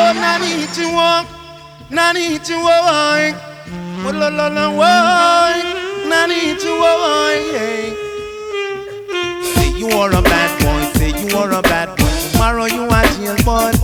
nani chiwo, nani chiwo, nani chiwo. Say you are a bad boy, say you are a bad boy. Tomorrow you are jail boy.